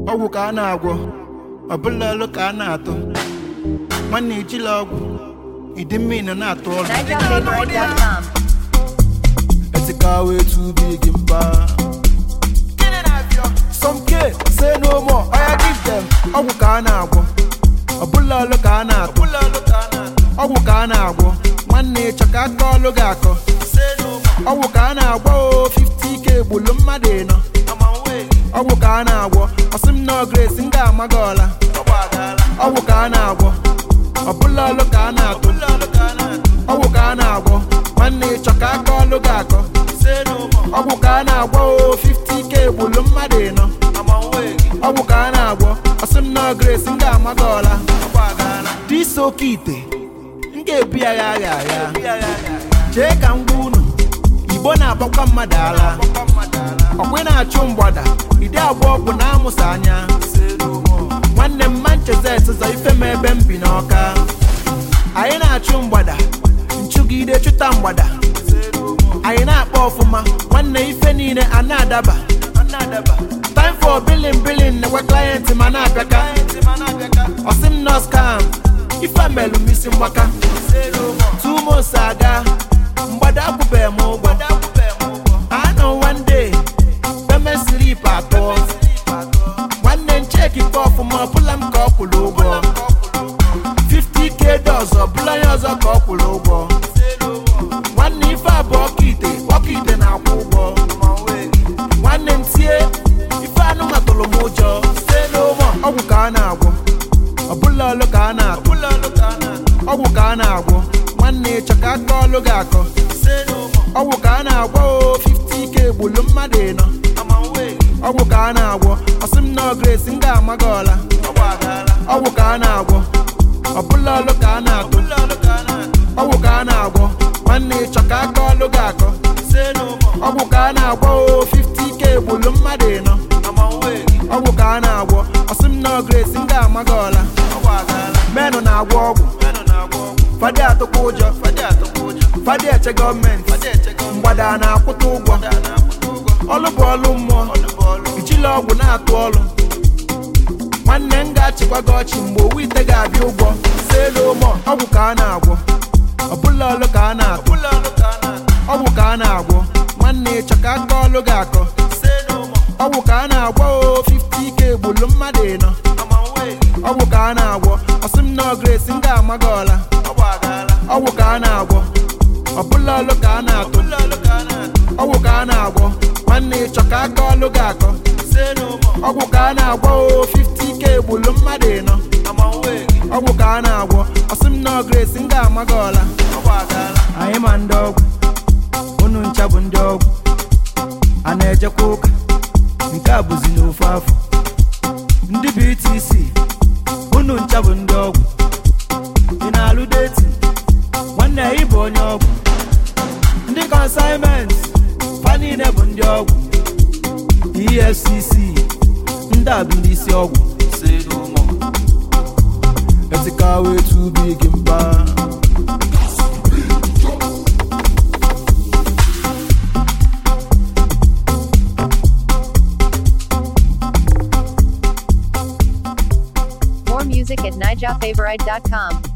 ọgwụ ka a na-agwọ ọbụla elu ka a na-atụ nwanne ejila ọgwụ ịdị mmiri na-atụ ọrụ NigerFavorite.com. etikawa etu big mba some K say no more I give them ọgwụ ka a na-agwọ ọbụla elu ka a na-atụ ọgwụ ka a na-agwọ nwanne ịchọ ka aka ọlụ gị akọ ọgwụ ka a na-agwọ 50k gbulu mmadụ ịnọ ọgwụ ka a na-agwọ ọsị m nọ grace m ga-ama gị ọla ọgwụ ka a na-agwọ ọbụla ọlụ ka a na-atụ ọgwụ ka a na-agwọ nwanne ịchọ ka aka ọlụ gị akọ ọgwụ ka a na-agwọ 50k gbulu mmadụ ịnọ ọgwụ ka a na-agwọ ọsị m nọ grace m ga-ama gị ọla dis oke ite m ga-ebu ya agha chee ka m gwa unu igbo na-agbakwa mmadụ ala ọkwa ị na-achụ mgbada ide agba ọgwụ na-amụsa anya nwanne m Manchester zọ ife m ebe m bi n'Ọka anyị na-achụ mgbada nchụgide chụta mgbada anyị na-akpa ọfụma nwanne ife niile a na-adaba time for billing na-ekwe client ma na-abịaka ọsị m nọ scam ife melụ m isi mgbaka 2 months aga mgbada akwụbeghị m ụgwọ anọ one day payment slip atọ nwanne ncheki ka ọfụma ọbụla m ka ọ kwụrụ ụgwọ 50k ọzọ ọbụla ya ọzọ ka ọ kwụrụ ụgwọ nwanne ife abụ ọkaite na-akwụ ụgwọ nwanne m tie ife anụ matụrụ m ụjọ ọgwụ ka a na-agwọ ọbụla ọlụ ka a na-atụ ọgwụ ka a na-agwọ nwanne ịchọ ka aka ọlụ gị akọ ọgwụ ka a na-agwọ 50k gbulu mmadụ ịnọ ọgwụ ka a na-agwọ ọsị m nọ grace m ga-ama gị ọla ọgwụ ka a na-agwọ ọbụla ọlụ ka a na-atụ ọgwụ ka a na-agwọ nwanne ịchọ ka aka ọlụ gị akọ ọgwụ ka a na-agwọ 50k gbulu mmadụ ịnọ ọgwụ ka a na-agwọ ọsị m nọ grace m ga-ama gị ọla menụ na-agwọ ọgwụ fadị atụkwa ụjọ fadị eche gọọmenti mgbada na-akwụta ụgwọ ọlụ bụ ọlụ mmụọ ijila ọgwụ na-atụ ọlụ nwanne m ga-achịkwa gị ọchị mgbe owu ite ga-abịa ụgwọ selomo ọgwụ ka a na-agwọ ọbụla ọlụ ka a na-atụ ọgwụ ka a na-agwọ nwanne ịchọ ka aka ọlụ gị akọ ọgwụ ka a na-agwọ 50k gbulu mmadụ ịnọ ọgwụ ka a na-agwọ ọsị m nọ grace m ga-ama gị ọla ọgwụ ka a na-agwọ ọbụla ọlụ ka a na-atụ ọgwụ ka a na-agwọ nwanne ịchọ ka aka ọlụ gị akọ ọgwụ ka a na-agwọ 50k gbulu mmadụ ịnọ ọgwụ ka a na-agwọ ọsị m nọ grace m ga-ama gị ọla anyị ma ndị ọgwụ unu ncha bụ ndị ọgwụ a na-ejekwa ụka nke a bụzi n'ofu afọ ndị BTC unu ncha bụ ndị ọgwụ ị na-alụ deti nwanne ị bụ onye ọgwụ ndị consignment fa niile bụ ndị ọgwụ EFCC ndị a bụ ndị isi ọgwụ etikawa etu big mba More music at NigerFavorite.com.